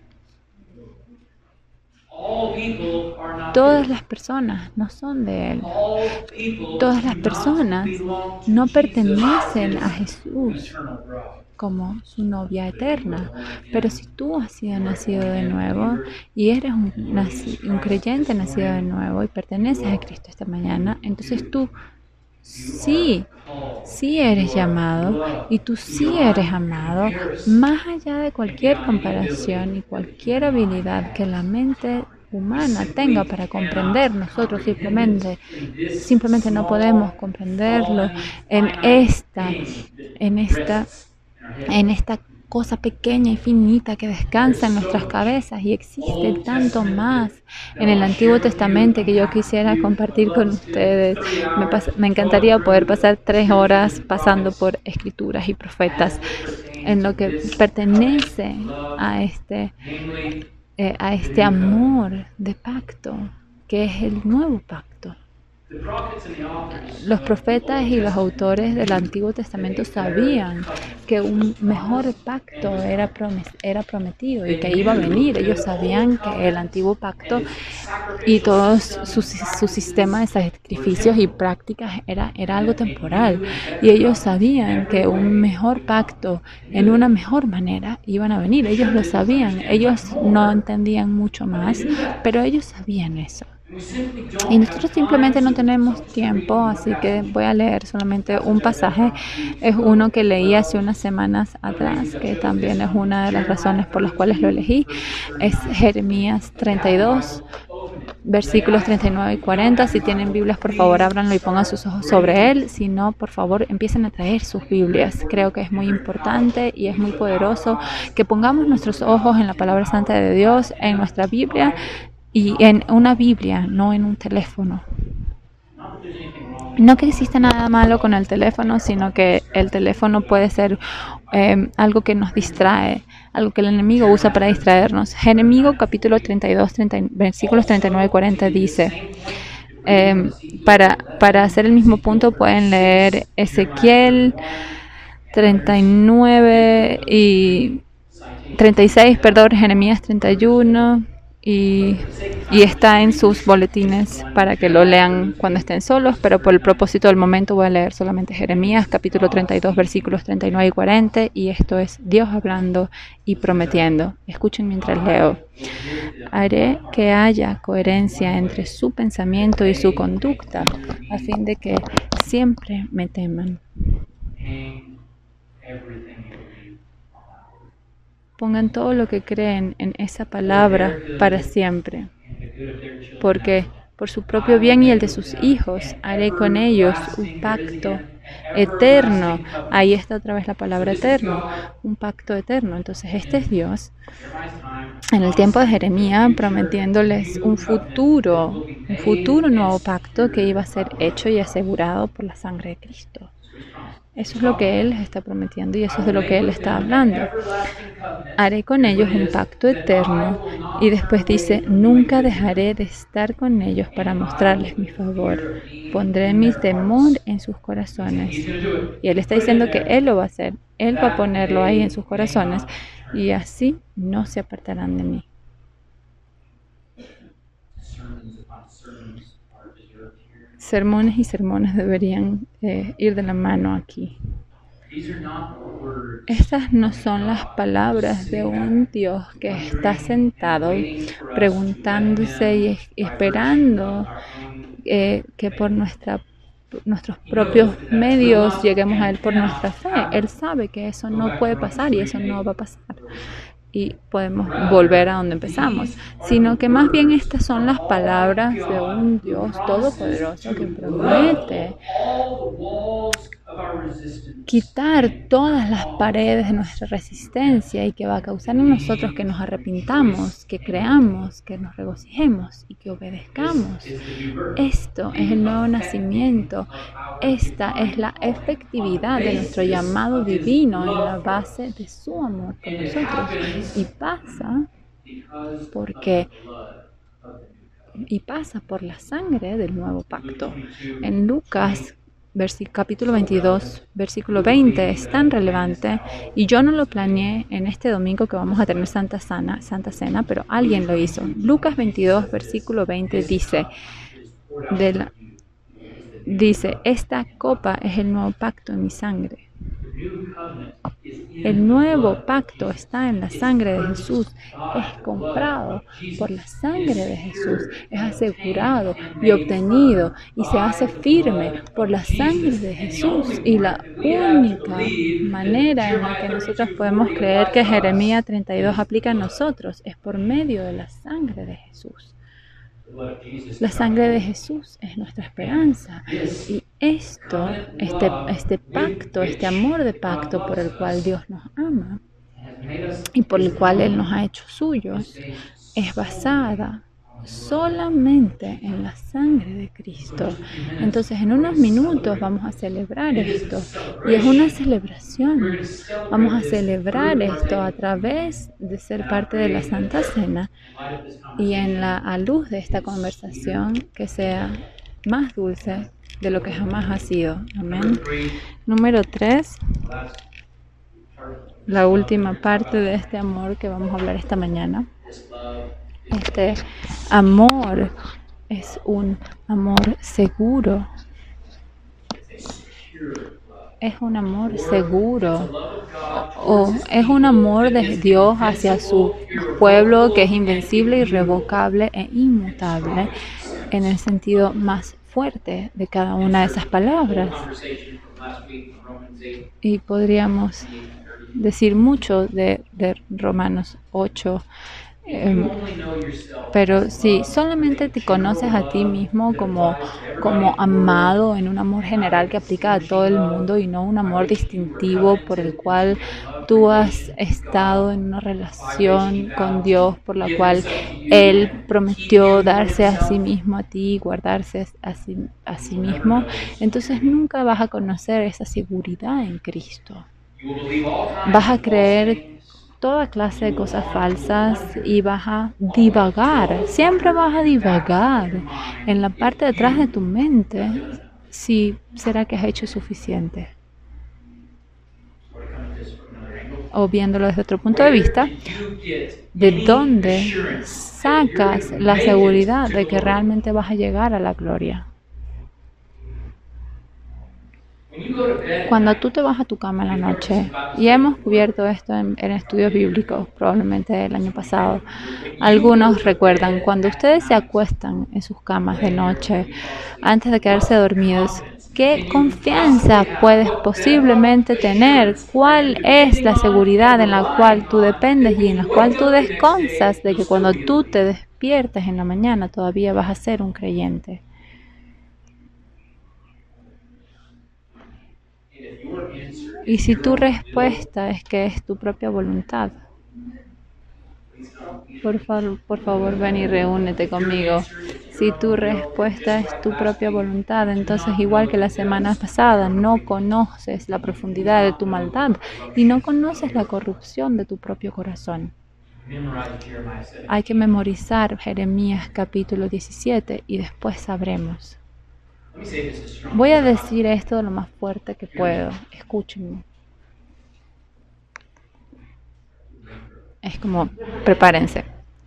Todas las personas no son de Él. Todas las personas no pertenecen a Jesús como su novia eterna. Pero si tú has sido nacido de nuevo y eres un creyente nacido de nuevo y perteneces a Cristo esta mañana, entonces tú sí eres llamado y tú sí eres amado, más allá de cualquier comparación y cualquier habilidad que la mente humana tenga para comprender. Nosotros simplemente no podemos comprenderlo en esta cosa pequeña y finita que descansa en nuestras cabezas, y existe tanto más en el Antiguo Testamento que yo quisiera compartir con ustedes. Me encantaría poder pasar 3 horas pasando por escrituras y profetas en lo que pertenece a este amor de pacto, que es el nuevo pacto. Los profetas y los autores del Antiguo Testamento sabían que un mejor pacto era prometido y que iba a venir. Ellos sabían que el Antiguo Pacto y todo su sistema de sacrificios y prácticas era algo temporal. Y ellos sabían que un mejor pacto en una mejor manera iban a venir. Ellos lo sabían. Ellos no entendían mucho más, pero ellos sabían eso. Y nosotros simplemente no tenemos tiempo, así que voy a leer solamente un pasaje. Es uno que leí hace unas semanas atrás, que también es una de las razones por las cuales lo elegí. Es Jeremías 32, versículos 39 y 40. Si tienen Biblias, por favor, ábranlo y pongan sus ojos sobre él. Si no, por favor, empiecen a traer sus Biblias. Creo que es muy importante y es muy poderoso que pongamos nuestros ojos en la palabra santa de Dios, en nuestra Biblia, y en una Biblia, no en un teléfono. No que exista nada malo con el teléfono, sino que el teléfono puede ser algo que nos distrae, algo que el enemigo usa para distraernos. Jeremías capítulo 32, versículos 39 y 40 dice, para hacer el mismo punto pueden leer Ezequiel 39 y 36, Jeremías 31, y, y está en sus boletines para que lo lean cuando estén solos, pero por el propósito del momento voy a leer solamente Jeremías, capítulo 32, versículos 39 y 40, y esto es Dios hablando y prometiendo. Escuchen mientras leo. Haré que haya coherencia entre su pensamiento y su conducta, a fin de que siempre me teman. Pongan todo lo que creen en esa palabra para siempre, porque por su propio bien y el de sus hijos haré con ellos un pacto eterno. Ahí está otra vez la palabra eterno, un pacto eterno. Entonces este es Dios en el tiempo de Jeremías prometiéndoles un futuro nuevo pacto que iba a ser hecho y asegurado por la sangre de Cristo. Eso es lo que Él les está prometiendo y eso es de lo que Él está hablando. Haré con ellos un pacto eterno y después dice, nunca dejaré de estar con ellos para mostrarles mi favor. Pondré mi temor en sus corazones. Y Él está diciendo que Él lo va a hacer. Él va a ponerlo ahí en sus corazones y así no se apartarán de mí. Sermones y sermones deberían ir de la mano aquí. Estas no son las palabras de un Dios que está sentado preguntándose y esperando que por nuestros propios medios lleguemos a Él por nuestra fe. Él sabe que eso no puede pasar y eso no va a pasar. Y podemos volver a donde empezamos, sino que más bien estas son las palabras de un Dios todopoderoso que promete quitar todas las paredes de nuestra resistencia y que va a causar en nosotros que nos arrepintamos, que creamos, que nos regocijemos y que obedezcamos. Esto es el nuevo nacimiento. Esta es la efectividad de nuestro llamado divino en la base de su amor por nosotros. Y pasa por la sangre del nuevo pacto. En Lucas capítulo 22, versículo 20 es tan relevante y yo no lo planeé en este domingo que vamos a tener Santa Cena, pero alguien lo hizo. Lucas 22, versículo 20 dice, esta copa es el nuevo pacto en mi sangre. El nuevo pacto está en la sangre de Jesús, es comprado por la sangre de Jesús, es asegurado y obtenido y se hace firme por la sangre de Jesús. Y la única manera en la que nosotros podemos creer que Jeremías 32 aplica a nosotros es por medio de la sangre de Jesús. La sangre de Jesús es nuestra esperanza y este pacto, este amor de pacto por el cual Dios nos ama y por el cual Él nos ha hecho suyos, es basada solamente en la sangre de Cristo. Entonces en unos minutos vamos a celebrar esto y es una celebración. Vamos a celebrar esto a través de ser parte de la Santa Cena y a luz de esta conversación que sea más dulce de lo que jamás ha sido. Amén. Número 3. La última parte de este amor que vamos a hablar esta mañana. Este amor es un amor seguro. Es un amor seguro. O es un amor de Dios hacia su pueblo que es invencible, irrevocable e inmutable en el sentido más fuerte de cada una de esas palabras. Y podríamos decir mucho de Romanos 8. Pero si solamente te conoces a ti mismo como amado en un amor general que aplica a todo el mundo y no un amor distintivo por el cual tú has estado en una relación con Dios por la cual Él prometió darse a sí mismo a ti y guardarse a sí mismo, entonces nunca vas a conocer esa seguridad en Cristo. Vas a creer toda clase de cosas falsas y vas a divagar, siempre vas a divagar en la parte de atrás de tu mente si será que has hecho suficiente. o viéndolo desde otro punto de vista, de dónde sacas la seguridad de que realmente vas a llegar a la gloria. Cuando tú te vas a tu cama en la noche, y hemos cubierto esto en estudios bíblicos, probablemente el año pasado, algunos recuerdan, cuando ustedes se acuestan en sus camas de noche, antes de quedarse dormidos, ¿qué confianza puedes posiblemente tener? ¿Cuál es la seguridad en la cual tú dependes y en la cual tú descansas de que cuando tú te despiertes en la mañana todavía vas a ser un creyente? Y si tu respuesta es que es tu propia voluntad, por favor ven y reúnete conmigo. Si tu respuesta es tu propia voluntad, entonces igual que la semana pasada, no conoces la profundidad de tu maldad y no conoces la corrupción de tu propio corazón. Hay que memorizar Jeremías capítulo 17 y después sabremos. Voy a decir esto lo más fuerte que puedo. Escúchenme. Es como, prepárense.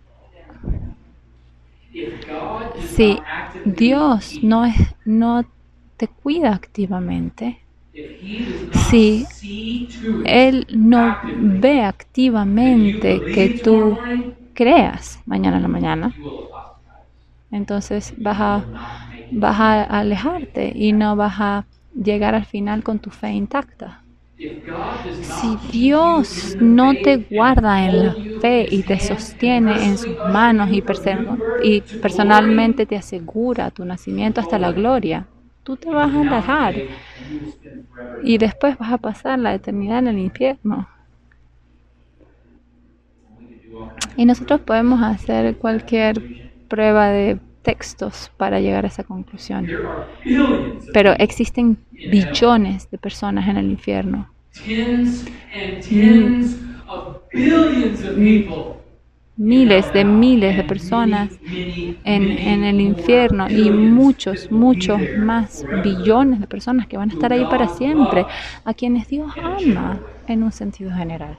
Si Dios no te cuida activamente, si Él no ve activamente que tú creas mañana en la mañana, entonces vas a alejarte y no vas a llegar al final con tu fe intacta. Si Dios no te guarda en la fe y te sostiene en sus manos y personalmente te asegura tu nacimiento hasta la gloria, tú te vas a alejar y después vas a pasar la eternidad en el infierno. Y nosotros podemos hacer cualquier prueba de textos para llegar a esa conclusión. Pero existen billones de personas en el infierno. Miles de personas en el infierno y muchos más billones de personas que van a estar ahí para siempre, a quienes Dios ama en un sentido general.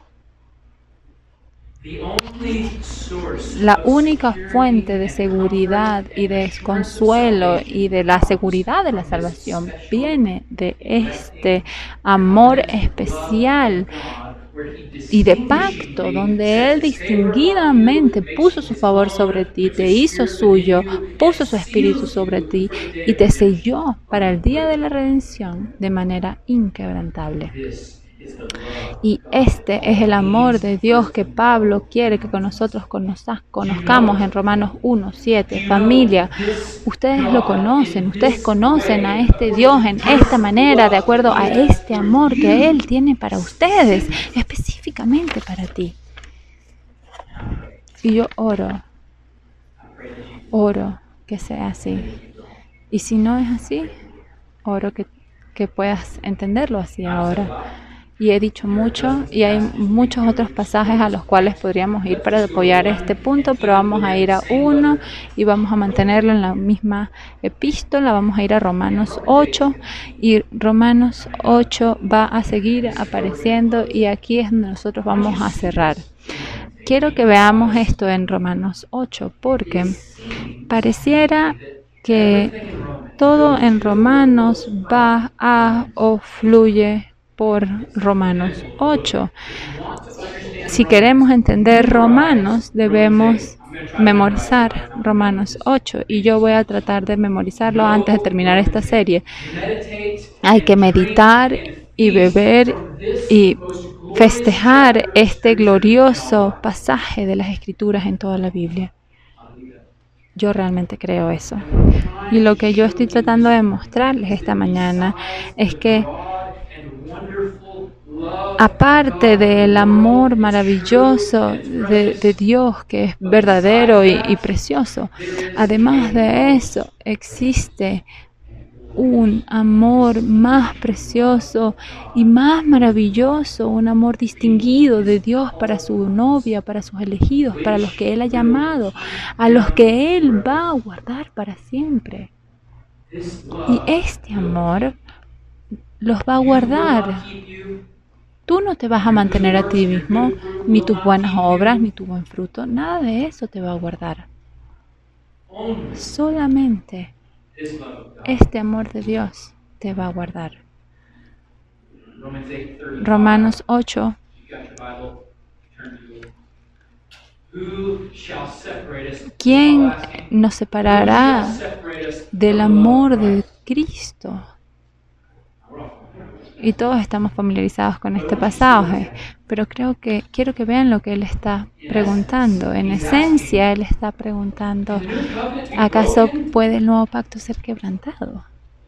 La única fuente de seguridad y de consuelo y de la seguridad de la salvación viene de este amor especial y de pacto, donde Él distinguidamente puso su favor sobre ti, te hizo suyo, puso su espíritu sobre ti y te selló para el día de la redención de manera inquebrantable. Y este es el amor de Dios que Pablo quiere que con nosotros conozcamos en Romanos 1:7. Familia, ustedes lo conocen, ustedes conocen a este Dios en esta manera, de acuerdo a este amor que Él tiene para ustedes, específicamente para ti. Y yo oro que sea así. Y si no es así, oro que puedas entenderlo así ahora. Y he dicho mucho y hay muchos otros pasajes a los cuales podríamos ir para apoyar este punto, pero vamos a ir a uno y vamos a mantenerlo en la misma epístola. Vamos a ir a Romanos 8 y Romanos 8 va a seguir apareciendo y aquí es donde nosotros vamos a cerrar. Quiero que veamos esto en Romanos 8 porque pareciera que todo en Romanos va a o fluye por Romanos 8. Si queremos entender Romanos, debemos memorizar Romanos 8 y yo voy a tratar de memorizarlo antes de terminar esta serie. Hay que meditar y beber y festejar este glorioso pasaje de las Escrituras en toda la Biblia. Yo realmente creo eso. Y lo que yo estoy tratando de mostrarles esta mañana es que aparte del amor maravilloso de Dios que es verdadero y precioso, además de eso existe un amor más precioso y más maravilloso, un amor distinguido de Dios para su novia, para sus elegidos, para los que Él ha llamado, a los que Él va a guardar para siempre. Y este amor los va a guardar. Tú no te vas a mantener a ti mismo, ni tus buenas obras, ni tu buen fruto. Nada de eso te va a guardar. Solamente este amor de Dios te va a guardar. Romanos 8. ¿Quién nos separará del amor de Cristo? Y todos estamos familiarizados con este pasaje, pero quiero que vean lo que él está preguntando. En esencia, él está preguntando, ¿acaso puede el nuevo pacto ser quebrantado?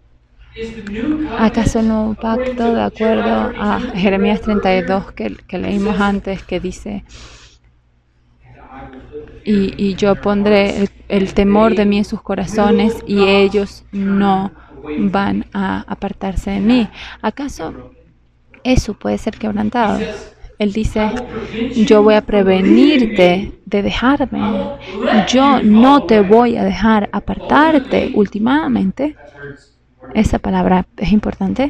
¿Acaso el nuevo pacto, de acuerdo a Jeremías 32 que leímos antes, que dice, y yo pondré el temor de mí en sus corazones y ellos no van a apartarse de mí? ¿Acaso eso puede ser quebrantado? Él dice, yo voy a prevenirte de dejarme. Yo no te voy a dejar apartarte. Últimamente, esa palabra es importante.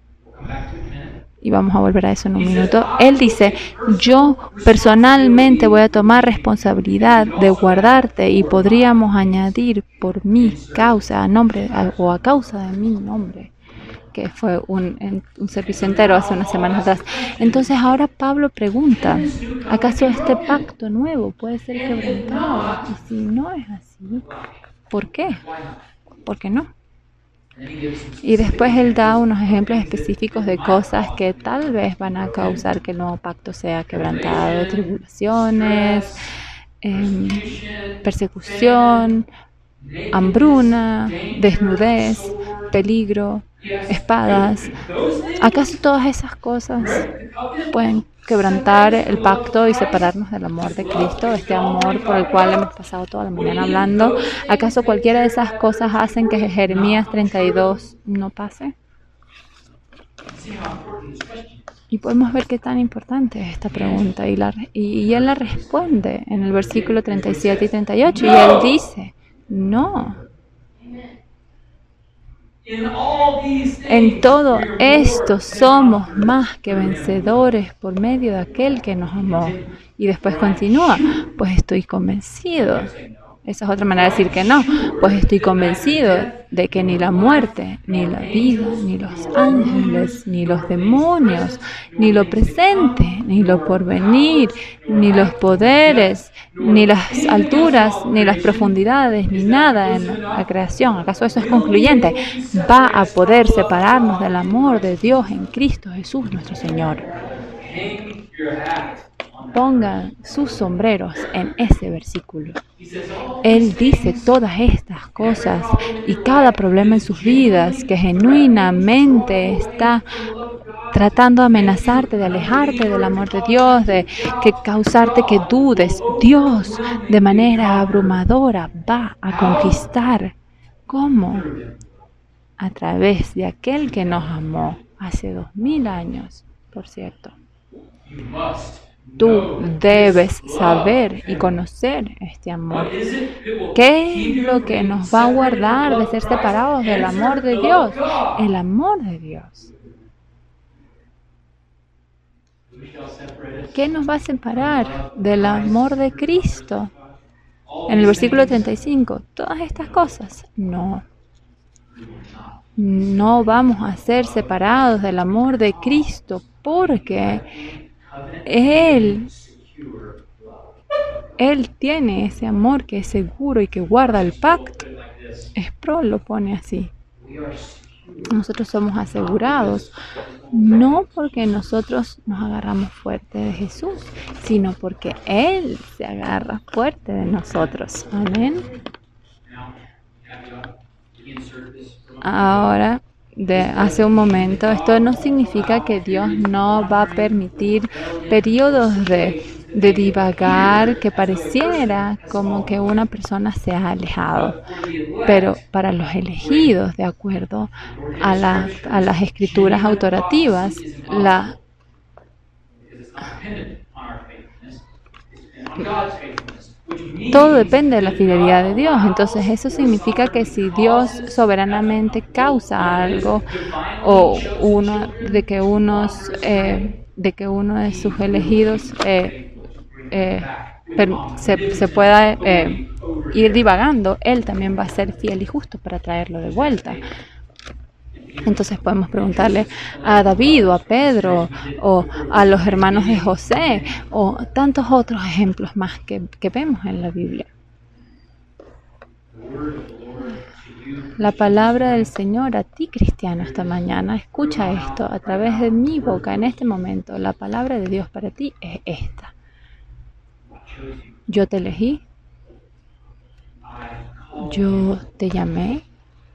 Y vamos a volver a eso en un minuto. Él dice, yo personalmente voy a tomar responsabilidad de guardarte, y podríamos añadir por mi causa, o a causa de mi nombre, que fue un servicio entero hace unas semanas atrás. Entonces ahora Pablo pregunta, ¿acaso este pacto nuevo puede ser quebrantado? Y si no es así, ¿por qué? ¿Por qué no? Y después él da unos ejemplos específicos de cosas que tal vez van a causar que el nuevo pacto sea quebrantado: tribulaciones, persecución, hambruna, desnudez, peligro, espadas. ¿Acaso todas esas cosas pueden quebrantar el pacto y separarnos del amor de Cristo, este amor por el cual hemos pasado toda la mañana hablando? ¿Acaso cualquiera de esas cosas hacen que Jeremías 32 no pase? Y podemos ver qué tan importante es esta pregunta, y él la responde en el versículo 37 y 38, y él dice, no. En todo esto somos más que vencedores por medio de aquel que nos amó. Y después continúa, pues estoy convencido. Esa es otra manera de decir que no. Pues estoy convencido de que ni la muerte, ni la vida, ni los ángeles, ni los demonios, ni lo presente, ni lo porvenir, ni los poderes, ni las alturas, ni las profundidades, ni nada en la creación, ¿acaso eso es concluyente?, va a poder separarnos del amor de Dios en Cristo Jesús nuestro Señor. Pongan sus sombreros en ese versículo. Él dice todas estas cosas y cada problema en sus vidas que genuinamente está tratando de amenazarte, de alejarte del amor de Dios, de que causarte que dudes. Dios, de manera abrumadora, va a conquistar. ¿Cómo? A través de aquel que nos amó hace 2000 años, por cierto. Tú debes saber y conocer este amor. ¿Qué es lo que nos va a guardar de ser separados del amor de Dios? El amor de Dios. ¿Qué nos va a separar del amor de Cristo? En el versículo 35, todas estas cosas, no. No vamos a ser separados del amor de Cristo, porque Él tiene ese amor que es seguro y que guarda el pacto. Sproul lo pone así. Nosotros somos asegurados, no porque nosotros nos agarramos fuerte de Jesús, sino porque Él se agarra fuerte de nosotros. Amén. Ahora, hace un momento, esto no significa que Dios no va a permitir periodos de divagar, que pareciera como que una persona se ha alejado. Pero para los elegidos, de acuerdo a las escrituras autorativas, todo depende de la fidelidad de Dios. Entonces eso significa que si Dios soberanamente causa algo, o que unos de que uno de sus elegidos se pueda ir divagando, Él también va a ser fiel y justo para traerlo de vuelta. Entonces podemos preguntarle a David o a Pedro o a los hermanos de José o tantos otros ejemplos más que vemos en la Biblia. La palabra del Señor a ti, cristiano, esta mañana, escucha esto a través de mi boca en este momento. La palabra de Dios para ti es esta. Yo te elegí, yo te llamé,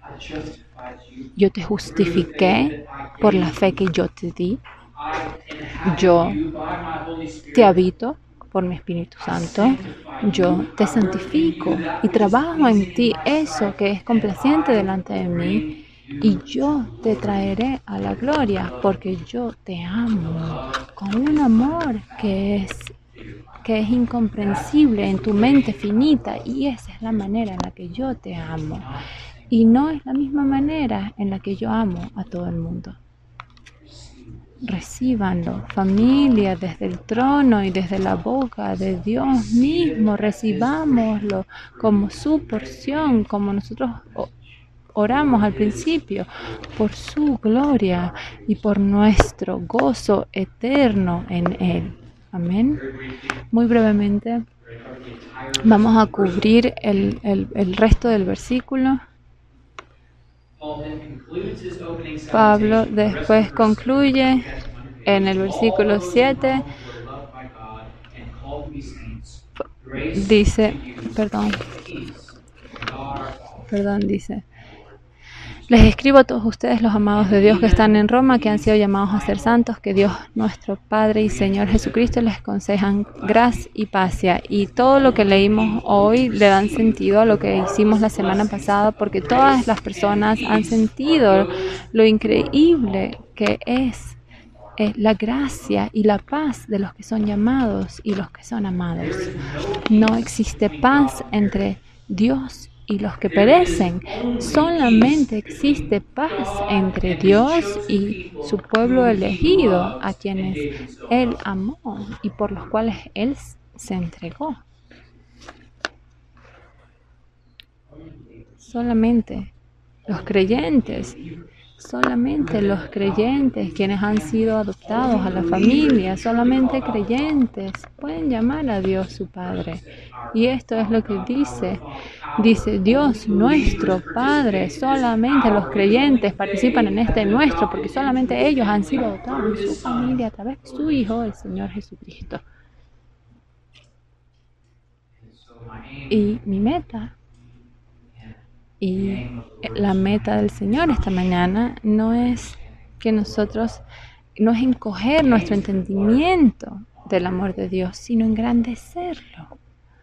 yo te justifiqué por la fe que yo te di, yo te habito por mi Espíritu Santo, yo te santifico y trabajo en ti eso que es complaciente delante de mí, y yo te traeré a la gloria porque yo te amo con un amor que es incomprensible en tu mente finita, y esa es la manera en la que yo te amo, y no es la misma manera en la que yo amo a todo el mundo. Recíbanlo, familia, desde el trono y desde la boca de Dios mismo. Recibámoslo como su porción, como nosotros oramos al principio, por su gloria y por nuestro gozo eterno en Él. Amén. Muy brevemente vamos a cubrir el resto del versículo. Pablo después concluye en el versículo 7, dice, dice: les escribo a todos ustedes, los amados de Dios que están en Roma, que han sido llamados a ser santos, que Dios nuestro Padre y Señor Jesucristo les concedan gracia y paz. Y todo lo que leímos hoy le dan sentido a lo que hicimos la semana pasada, porque todas las personas han sentido lo increíble que es la gracia y la paz de los que son llamados y los que son amados. No existe paz entre Dios y los que perecen. Solamente existe paz entre Dios y su pueblo elegido, a quienes Él amó y por los cuales Él se entregó. Solamente los creyentes quienes han sido adoptados a la familia, solamente creyentes pueden llamar a Dios su Padre. Y esto es lo que dice Dios nuestro Padre. Solamente los creyentes participan en este nuestro, porque solamente ellos han sido adoptados en su familia a través de su Hijo, el Señor Jesucristo. Y mi meta y la meta del Señor esta mañana no es encoger nuestro entendimiento del amor de Dios, sino engrandecerlo.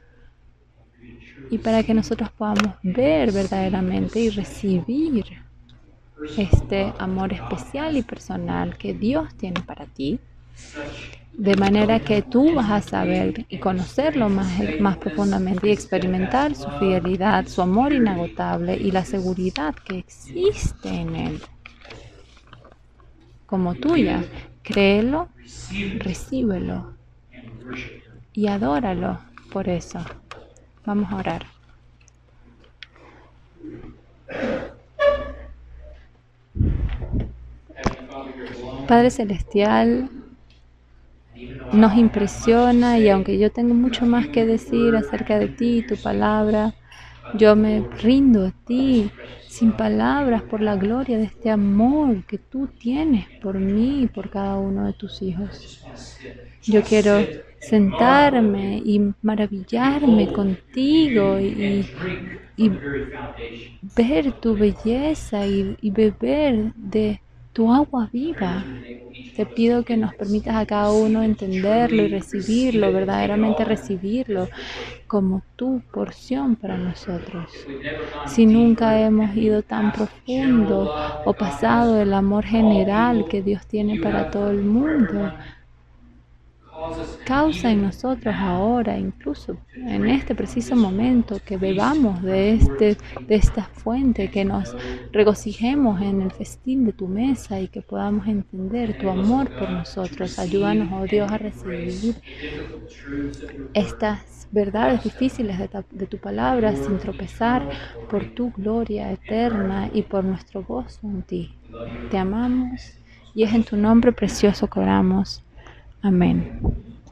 Y para que nosotros podamos ver verdaderamente y recibir este amor especial y personal que Dios tiene para ti, de manera que tú vas a saber y conocerlo más profundamente y experimentar su fidelidad, su amor inagotable y la seguridad que existe en Él como tuya. Créelo, recíbelo y adóralo por eso. Vamos a orar. Padre Celestial, nos impresiona, y aunque yo tengo mucho más que decir acerca de ti y tu palabra, yo me rindo a ti sin palabras por la gloria de este amor que tú tienes por mí y por cada uno de tus hijos. Yo quiero sentarme y maravillarme contigo y ver tu belleza y beber de tu agua viva. Te pido que nos permitas a cada uno entenderlo y recibirlo, verdaderamente recibirlo como tu porción para nosotros. Si nunca hemos ido tan profundo o pasado el amor general que Dios tiene para todo el mundo, Causa en nosotros ahora, incluso en este preciso momento, que bebamos de esta fuente, que nos regocijemos en el festín de tu mesa y que podamos entender tu amor por nosotros. Ayúdanos, oh Dios, a recibir estas verdades difíciles de tu palabra sin tropezar, por tu gloria eterna y por nuestro gozo en ti. Te amamos y es en tu nombre precioso que oramos. Amén.